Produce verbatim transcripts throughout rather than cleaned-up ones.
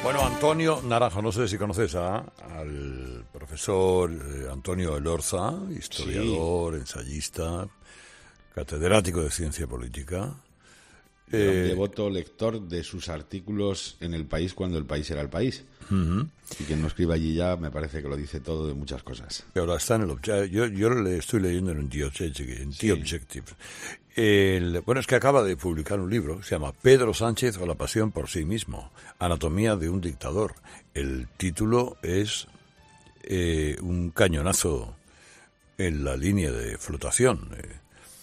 Bueno, Antonio Naranjo, no sé si conoces a, al profesor eh, Antonio Elorza, historiador, sí. ensayista, catedrático de ciencia política. Eh, un devoto lector de sus artículos en El País cuando El País era el país. Uh-huh. Y quien no escribe allí ya me parece que lo dice todo de muchas cosas. Y ahora está en el Objective. Yo, yo le estoy leyendo en The Objective. En sí. The Objective. El, bueno, es que acaba de publicar un libro que se llama Pedro Sánchez o la pasión por sí mismo. Anatomía de un dictador. El título es eh, un cañonazo en la línea de flotación. Eh,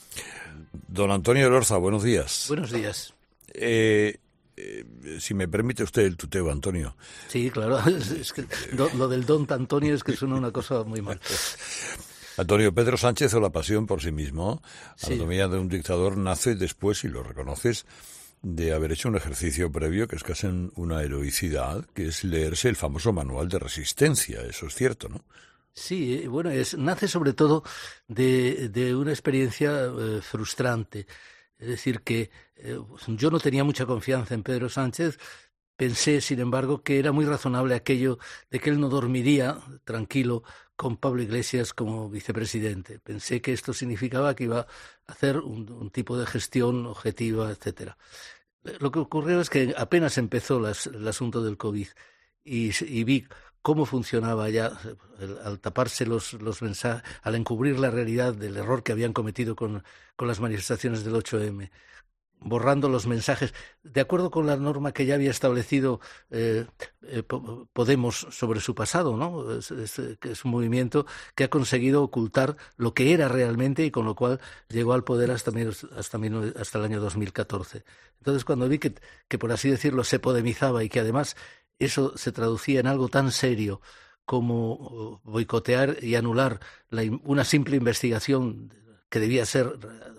Don Antonio Elorza, buenos días. Buenos días. Eh, eh, si me permite usted el tuteo, Antonio. Sí, claro. Es que lo, lo del don Antonio es que suena una cosa muy mal. Antonio, Pedro Sánchez o la pasión por sí mismo. Sí. Anatomía de un dictador nace después, si lo reconoces, de haber hecho un ejercicio previo que es casi una heroicidad, que es leerse el famoso manual de resistencia. Eso es cierto, ¿no? Sí, bueno, es, nace sobre todo de, de una experiencia eh, frustrante. Es decir, que eh, yo no tenía mucha confianza en Pedro Sánchez. Pensé, sin embargo, que era muy razonable aquello de que él no dormiría tranquilo con Pablo Iglesias como vicepresidente. Pensé que esto significaba que iba a hacer un, un tipo de gestión objetiva, etcétera. Lo que ocurrió es que apenas empezó las, el asunto del COVID y, y vi cómo funcionaba ya al taparse los, los mensajes, al encubrir la realidad del error que habían cometido con, con las manifestaciones del ocho eme, borrando los mensajes, de acuerdo con la norma que ya había establecido eh, eh, Podemos sobre su pasado, ¿no? Es, es, es un movimiento que ha conseguido ocultar lo que era realmente y con lo cual llegó al poder hasta, hasta, hasta el año dos mil catorce. Entonces, cuando vi que, que, por así decirlo, se podemizaba y que además eso se traducía en algo tan serio como boicotear y anular la, una simple investigación que debía ser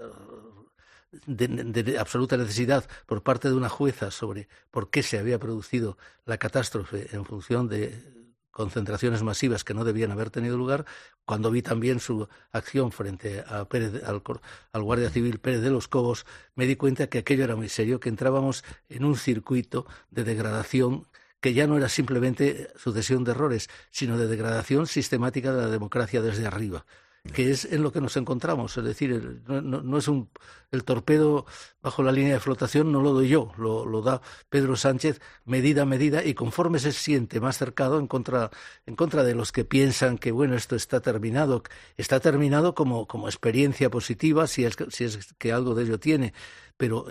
de, de, de absoluta necesidad por parte de una jueza sobre por qué se había producido la catástrofe en función de concentraciones masivas que no debían haber tenido lugar, cuando vi también su acción frente a Pérez, al, al guardia civil Pérez de los Cobos, me di cuenta que aquello era muy serio, que entrábamos en un circuito de degradación que ya no era simplemente sucesión de errores, sino de degradación sistemática de la democracia desde arriba, que es en lo que nos encontramos. Es decir, el, no, no es un, el torpedo bajo la línea de flotación no lo doy yo, lo, lo da Pedro Sánchez medida a medida y conforme se siente más cercado en contra, en contra de los que piensan que bueno, esto está terminado, está terminado como, como experiencia positiva, si es, si es que algo de ello tiene, pero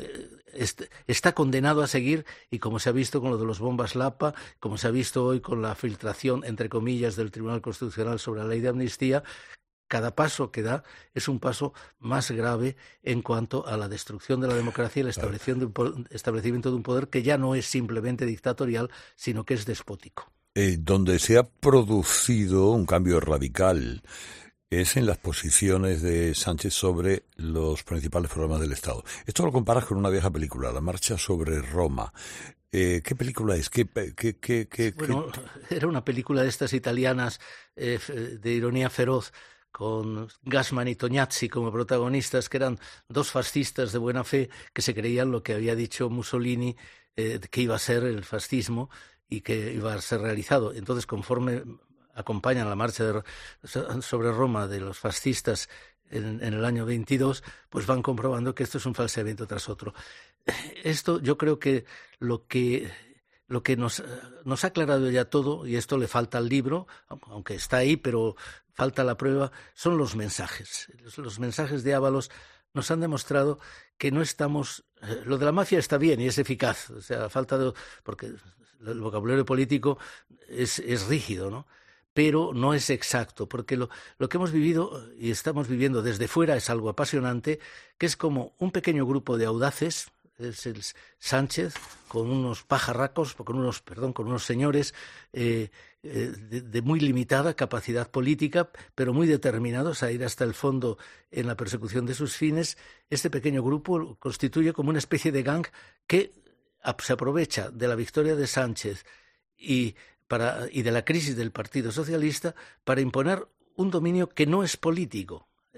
está condenado a seguir y como se ha visto con lo de los bombas Lapa, como se ha visto hoy con la filtración, entre comillas, del Tribunal Constitucional sobre la ley de amnistía, cada paso que da es un paso más grave en cuanto a la destrucción de la democracia y el establecimiento de un poder que ya no es simplemente dictatorial, sino que es despótico. Eh, donde se ha producido un cambio radical es en las posiciones de Sánchez sobre los principales problemas del Estado. Esto lo comparas con una vieja película, La marcha sobre Roma. Eh, ¿Qué película es? ¿Qué, qué, qué, qué, bueno, qué... era una película de estas italianas eh, de ironía feroz, con Gassman y Tognazzi como protagonistas, que eran dos fascistas de buena fe que se creían lo que había dicho Mussolini, eh, que iba a ser el fascismo y que iba a ser realizado. Entonces, conforme acompañan la marcha de, sobre Roma de los fascistas en, en el año veintidós, pues van comprobando que esto es un falseamiento tras otro. Esto yo creo que lo que... Lo que nos, nos ha aclarado ya todo, y esto le falta al libro, aunque está ahí, pero falta la prueba, son los mensajes. Los, los mensajes de Ábalos nos han demostrado que no estamos... Eh, lo de la mafia está bien y es eficaz, o sea, falta de... porque el vocabulario político es, es rígido, ¿no? Pero no es exacto, porque lo, lo que hemos vivido y estamos viviendo desde fuera es algo apasionante, que es como un pequeño grupo de audaces. Es el Sánchez con unos pajarracos, con unos, perdón, con unos señores eh, eh, de, de muy limitada capacidad política, pero muy determinados a ir hasta el fondo en la persecución de sus fines. Este pequeño grupo constituye como una especie de gang que se aprovecha de la victoria de Sánchez y, para, y de la crisis del Partido Socialista para imponer un dominio que no es político.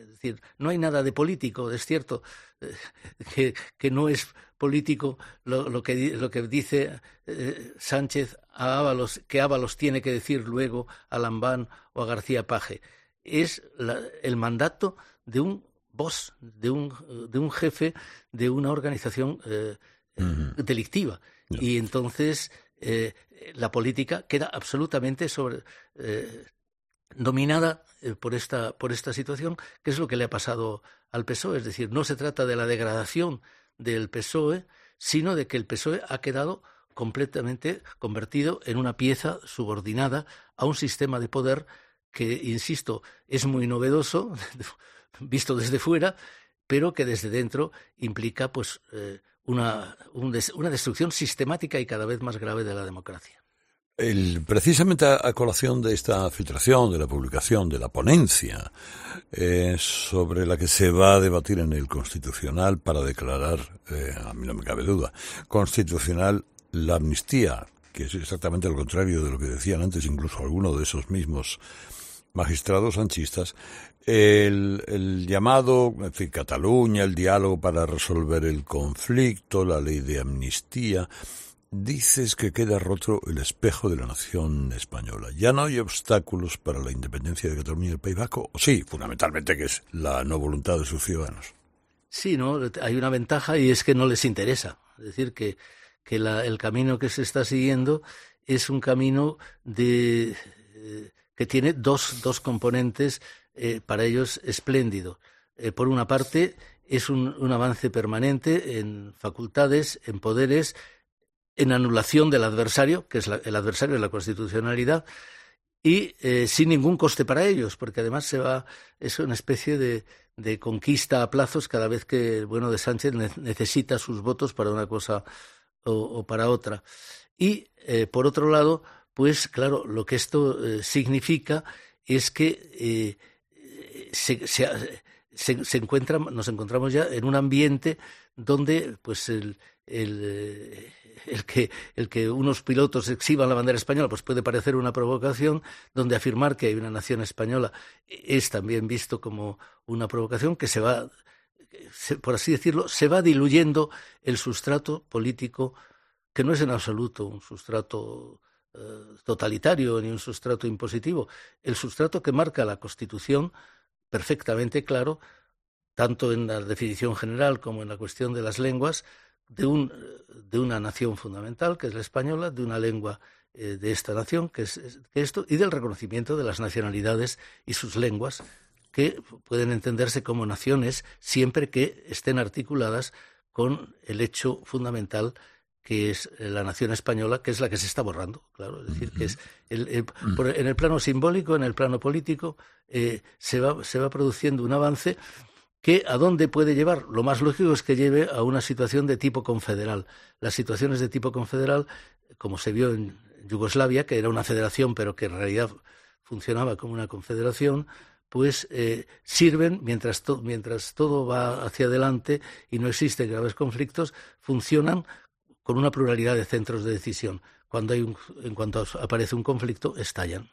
Es decir, no hay nada de político. Es cierto eh, que, que no es político lo, lo, que, lo que dice eh, Sánchez a Ábalos, que Ábalos tiene que decir luego a Lambán o a García Paje. Es la, el mandato de un boss, de un, de un jefe de una organización eh, uh-huh. delictiva. No. Y entonces eh, la política queda absolutamente sobre, eh, dominada eh, por esta, por esta situación, que es lo que le ha pasado al P S O E. Es decir, no se trata de la degradación del P S O E, sino de que el P S O E ha quedado completamente convertido en una pieza subordinada a un sistema de poder que, insisto, es muy novedoso, visto desde fuera, pero que desde dentro implica pues eh, una, un des, una destrucción sistemática y cada vez más grave de la democracia. El, precisamente a, a colación de esta filtración, de la publicación, de la ponencia eh, sobre la que se va a debatir en el Constitucional para declarar, eh, a mí no me cabe duda, constitucional la amnistía, que es exactamente lo contrario de lo que decían antes incluso algunos de esos mismos magistrados sanchistas, el, el llamado, en fin, Cataluña, el diálogo para resolver el conflicto, la ley de amnistía. Dices que queda roto el espejo de la nación española. ¿Ya no hay obstáculos para la independencia de Cataluña y el País Vasco? ¿O sí, fundamentalmente, que es la no voluntad de sus ciudadanos? Sí, no, hay una ventaja y es que no les interesa. Es decir, que, que la, el camino que se está siguiendo es un camino de... Eh, que tiene dos, dos componentes eh, para ellos espléndido. Eh, por una parte, es un, un avance permanente en facultades, en poderes, en anulación del adversario, que es la, el adversario de la constitucionalidad, y eh, sin ningún coste para ellos, porque además se va, es una especie de, de conquista a plazos cada vez que el bueno de Sánchez ne- necesita sus votos para una cosa o, o para otra. Y, eh, por otro lado, pues claro, lo que esto eh, significa es que eh, se, se, se, se encuentra, nos encontramos ya en un ambiente donde pues el, el, el, que, el que unos pilotos exhiban la bandera española pues puede parecer una provocación, donde afirmar que hay una nación española es también visto como una provocación que se va, se, por así decirlo, se va diluyendo el sustrato político, que no es en absoluto un sustrato totalitario ni un sustrato impositivo, el sustrato que marca la Constitución, perfectamente claro, tanto en la definición general como en la cuestión de las lenguas, de, un, de una nación fundamental, que es la española, de una lengua eh, de esta nación, que es, que esto, y del reconocimiento de las nacionalidades y sus lenguas, que pueden entenderse como naciones siempre que estén articuladas con el hecho fundamental que es la nación española, que es la que se está borrando, claro, es decir, que es el, el, por, en el plano simbólico, en el plano político, eh, se va, se va produciendo un avance que ¿a dónde puede llevar? Lo más lógico es que lleve a una situación de tipo confederal. Las situaciones de tipo confederal, como se vio en Yugoslavia, que era una federación, pero que en realidad funcionaba como una confederación, pues eh, sirven, mientras, to- mientras todo va hacia adelante y no existen graves conflictos, funcionan con una pluralidad de centros de decisión. Cuando hay un, en cuanto aparece un conflicto, estallan.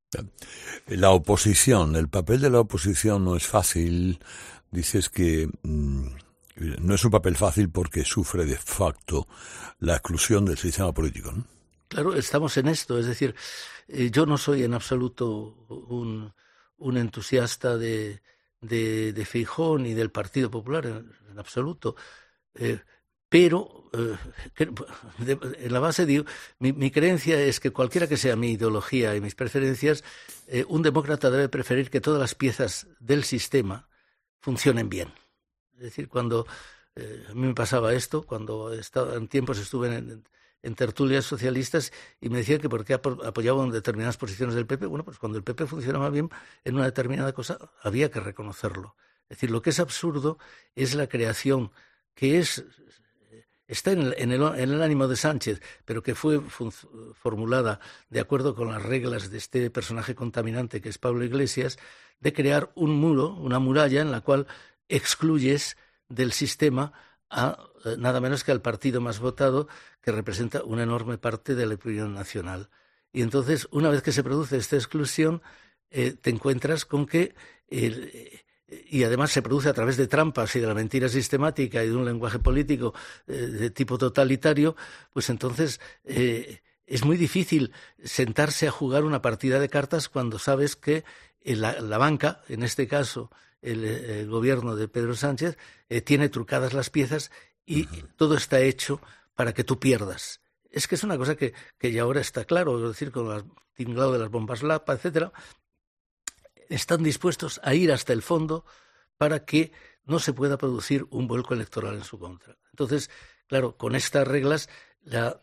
La oposición, el papel de la oposición no es fácil. Dices que mmm, no es un papel fácil porque sufre de facto la exclusión del sistema político, ¿no? Claro, estamos en esto. Es decir, eh, yo no soy en absoluto un, un entusiasta de, de, de Feijóo ni del Partido Popular, en, en absoluto. Eh, Pero, eh, que, de, en la base, digo, mi, mi creencia es que cualquiera que sea mi ideología y mis preferencias, eh, un demócrata debe preferir que todas las piezas del sistema funcionen bien. Es decir, cuando eh, a mí me pasaba esto, cuando estaba, en tiempos estuve en, en tertulias socialistas y me decían que por qué apoyaban determinadas posiciones del P P. Bueno, pues cuando el P P funcionaba bien en una determinada cosa, había que reconocerlo. Es decir, lo que es absurdo es la creación que es... está en el, en, el, en el ánimo de Sánchez, pero que fue fun, formulada de acuerdo con las reglas de este personaje contaminante que es Pablo Iglesias, de crear un muro, una muralla en la cual excluyes del sistema a eh, nada menos que al partido más votado, que representa una enorme parte de la opinión nacional. Y entonces, una vez que se produce esta exclusión, eh, te encuentras con que el, y además se produce a través de trampas y de la mentira sistemática y de un lenguaje político eh, de tipo totalitario, pues entonces eh, es muy difícil sentarse a jugar una partida de cartas cuando sabes que la, la banca, en este caso el, el gobierno de Pedro Sánchez, eh, tiene trucadas las piezas y uh-huh. todo está hecho para que tú pierdas. Es que es una cosa que, que ya ahora está claro, es decir, con el tinglado de las bombas Lapa, etcétera, están dispuestos a ir hasta el fondo para que no se pueda producir un vuelco electoral en su contra. Entonces, claro, con estas reglas, la,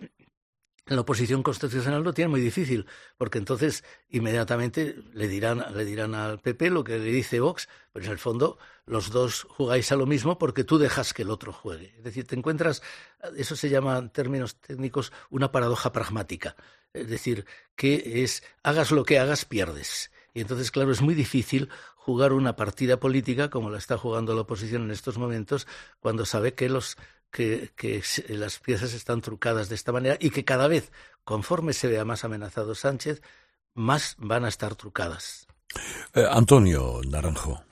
la oposición constitucional lo tiene muy difícil, porque entonces inmediatamente le dirán, le dirán al P P lo que le dice Vox, pero en el fondo los dos jugáis a lo mismo porque tú dejas que el otro juegue. Es decir, te encuentras, eso se llama en términos técnicos una paradoja pragmática, es decir, que es hagas lo que hagas, pierdes. Y entonces, claro, es muy difícil jugar una partida política como la está jugando la oposición en estos momentos, cuando sabe que, los, que, que las piezas están trucadas de esta manera y que cada vez, conforme se vea más amenazado Sánchez, más van a estar trucadas. Eh, Antonio Naranjo.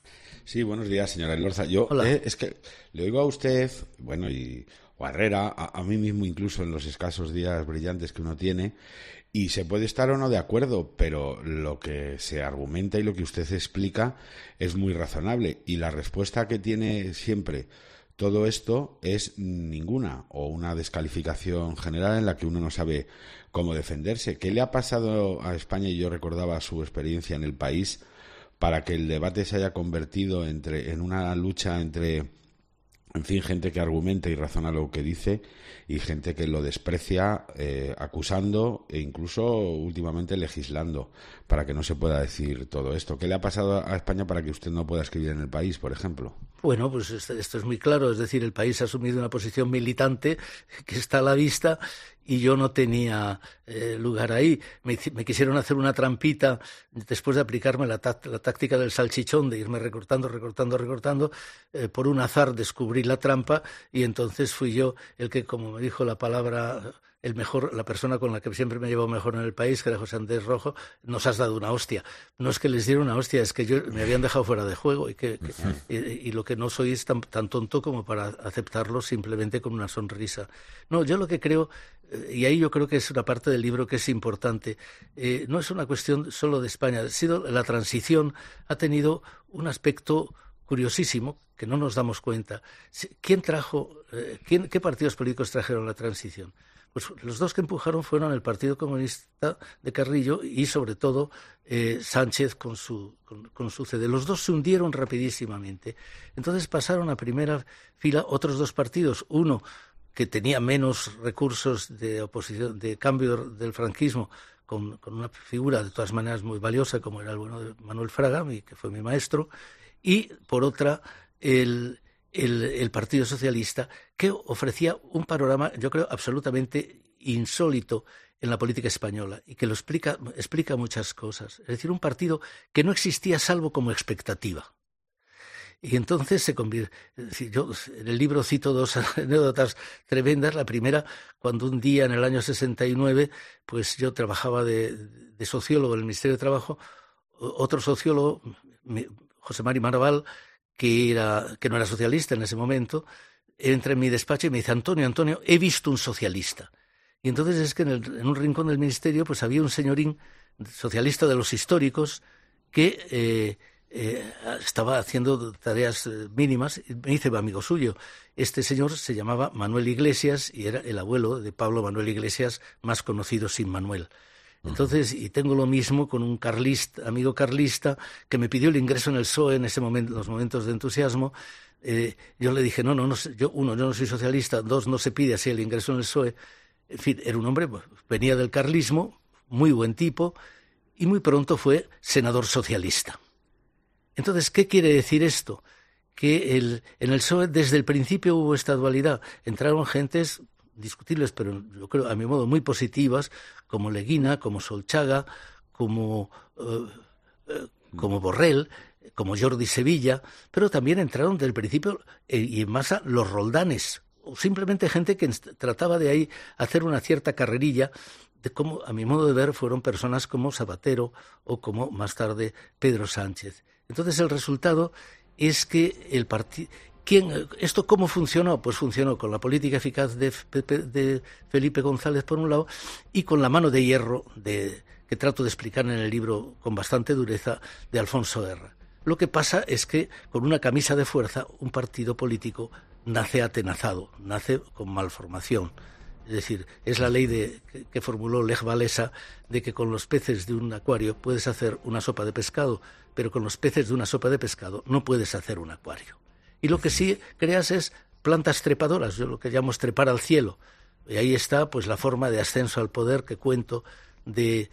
Sí, buenos días, señora Elorza. Yo eh, es que le oigo a usted, bueno, y o a Herrera, a, a mí mismo incluso en los escasos días brillantes que uno tiene, y se puede estar o no de acuerdo, pero lo que se argumenta y lo que usted explica es muy razonable. Y la respuesta que tiene siempre todo esto es ninguna, o una descalificación general en la que uno no sabe cómo defenderse. ¿Qué le ha pasado a España? Y yo recordaba su experiencia en El País, para que el debate se haya convertido entre, en una lucha entre, en fin, gente que argumenta y razona lo que dice y gente que lo desprecia, eh, acusando e incluso últimamente legislando para que no se pueda decir todo esto. ¿Qué le ha pasado a España para que usted no pueda escribir en El País, por ejemplo? Bueno, pues esto es muy claro. Es decir, El País ha asumido una posición militante que está a la vista y yo no tenía eh, lugar ahí. Me, me quisieron hacer una trampita después de aplicarme la, tá- la táctica del salchichón, de irme recortando, recortando, recortando. Eh, por un azar descubrí la trampa y entonces fui yo el que, como me dijo la palabra, el mejor, la persona con la que siempre me he llevado mejor en El País, que era José Andrés Rojo, nos has dado una hostia. No es que les diera una hostia, es que yo me habían dejado fuera de juego y que, que y, y lo que no soy es tan, tan tonto como para aceptarlo simplemente con una sonrisa. No, yo lo que creo, y ahí yo creo que es una parte del libro que es importante, eh, no es una cuestión solo de España, ha sido la transición, ha tenido un aspecto curiosísimo que no nos damos cuenta. ¿Quién trajo, eh, quién, qué partidos políticos trajeron la transición? Pues los dos que empujaron fueron el Partido Comunista de Carrillo y, sobre todo, eh, Sánchez con su, con, con su C D. Los dos se hundieron rapidísimamente. Entonces pasaron a primera fila otros dos partidos. Uno que tenía menos recursos de oposición, de cambio del franquismo, con, con una figura de todas maneras muy valiosa, como era el bueno de Manuel Fraga, mi, que fue mi maestro, y, por otra, el... El, el Partido Socialista, que ofrecía un panorama, yo creo, absolutamente insólito en la política española y que lo explica, explica muchas cosas. Es decir, un partido que no existía salvo como expectativa. Y entonces se convierte... Es decir, yo en el libro cito dos anécdotas tremendas. La primera, cuando un día en el año sesenta y nueve, pues yo trabajaba de, de sociólogo en el Ministerio de Trabajo, otro sociólogo, José Mari Maraval, que, era, que no era socialista en ese momento, entra en mi despacho y me dice: Antonio, Antonio, he visto un socialista. Y entonces es que en, el, en un rincón del ministerio pues había un señorín socialista de los históricos que eh, eh, estaba haciendo tareas eh, mínimas, y me dice, amigo suyo. Este señor se llamaba Manuel Iglesias y era el abuelo de Pablo Manuel Iglesias, más conocido sin Manuel. Entonces, y tengo lo mismo con un carlista, amigo carlista, que me pidió el ingreso en el P S O E en ese momento, en los momentos de entusiasmo. Eh, yo le dije, no, no, no, yo, uno, yo no soy socialista, dos, no se pide así el ingreso en el P S O E. En fin, era un hombre, venía del carlismo, muy buen tipo, y muy pronto fue senador socialista. Entonces, ¿qué quiere decir esto? Que el, en el P S O E desde el principio hubo esta dualidad. Entraron gentes discutibles, pero yo creo, a mi modo, muy positivas, como Leguina, como Solchaga, como, uh, uh, como Borrell, como Jordi Sevilla, pero también entraron desde el principio, eh, y en masa, los Roldanes, o simplemente gente que trataba de ahí hacer una cierta carrerilla de cómo, a mi modo de ver, fueron personas como Zapatero o como más tarde Pedro Sánchez. Entonces el resultado es que el partido... ¿Quién, ¿Esto cómo funcionó? Pues funcionó con la política eficaz de, de Felipe González por un lado y con la mano de hierro de, que trato de explicar en el libro con bastante dureza de Alfonso Guerra. Lo que pasa es que con una camisa de fuerza un partido político nace atenazado, nace con malformación. Es decir, es la ley de, que, que formuló Lech Walesa de que con los peces de un acuario puedes hacer una sopa de pescado, pero con los peces de una sopa de pescado no puedes hacer un acuario. Y lo que sí creas es plantas trepadoras, yo lo que llamo trepar al cielo. Y ahí está pues la forma de ascenso al poder que cuento de,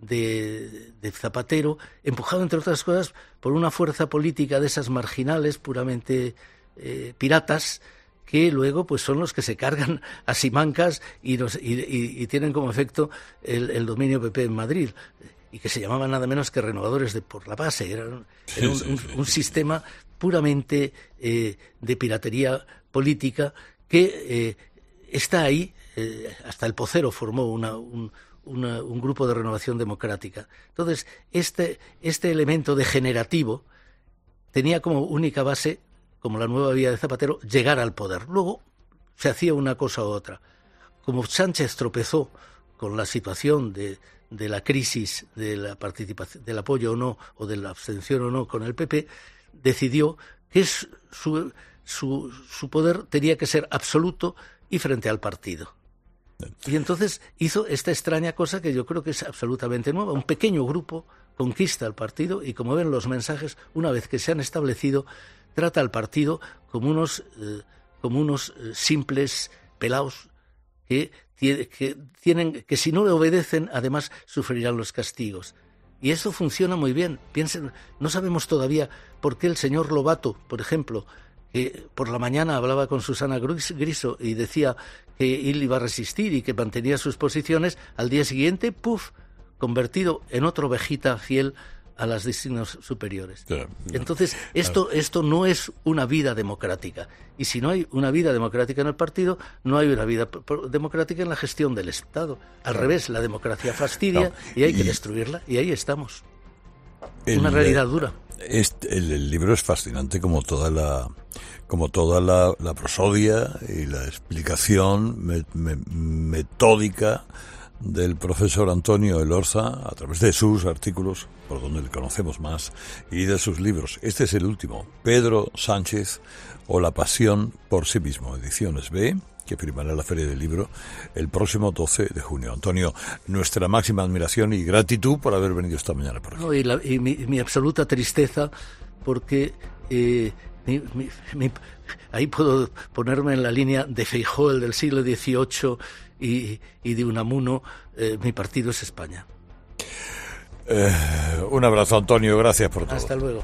de, de Zapatero, empujado entre otras cosas por una fuerza política de esas marginales, puramente eh, piratas, que luego pues son los que se cargan a Simancas y, nos, y, y, y tienen como efecto el, el dominio P P en Madrid, y que se llamaban nada menos que renovadores de por la base. Era, era un, un, un sistema puramente eh, de piratería política que eh, está ahí. Eh, hasta el Pocero formó una, un, una, un grupo de renovación democrática. Entonces, este, este elemento degenerativo tenía como única base, como la nueva vía de Zapatero, llegar al poder. Luego se hacía una cosa u otra. Como Sánchez tropezó con la situación de, de la crisis de la participación, del apoyo o no, o de la abstención o no con el P P, decidió que es su, su, su poder tenía que ser absoluto y frente al partido. Y entonces hizo esta extraña cosa que yo creo que es absolutamente nueva. Un pequeño grupo conquista al partido y, como ven los mensajes, una vez que se han establecido, trata al partido como unos, eh, como unos eh, simples pelaos que, que tienen, que si no le obedecen, además sufrirán los castigos. Y eso funciona muy bien. Piensen, no sabemos todavía por qué el señor Lobato, por ejemplo, que por la mañana hablaba con Susana Griso y decía que él iba a resistir y que mantenía sus posiciones, al día siguiente, ¡puf!, convertido en otro ovejita fiel a las designios superiores. Claro, Entonces, esto, esto no es una vida democrática. Y si no hay una vida democrática en el partido, no hay una vida democrática en la gestión del Estado. Al claro. revés, la democracia fastidia no, y hay y... que destruirla. Y ahí estamos. El, una realidad dura. Este, el, el libro es fascinante como toda la como toda la, la prosodia y la explicación me, me, metódica del profesor Antonio Elorza a través de sus artículos, por donde le conocemos más, y de sus libros. Este es el último, Pedro Sánchez o la pasión por sí mismo, Ediciones B, que firmará la Feria del Libro el próximo doce de junio. Antonio, nuestra máxima admiración y gratitud por haber venido esta mañana por aquí. No, y, la, y mi, mi absoluta tristeza porque eh, mi, mi, mi, ahí puedo ponerme en la línea de Feijóo, el del siglo dieciocho, y, y de Unamuno. Eh, mi partido es España. Eh, un abrazo, Antonio, gracias por todo. Hasta luego.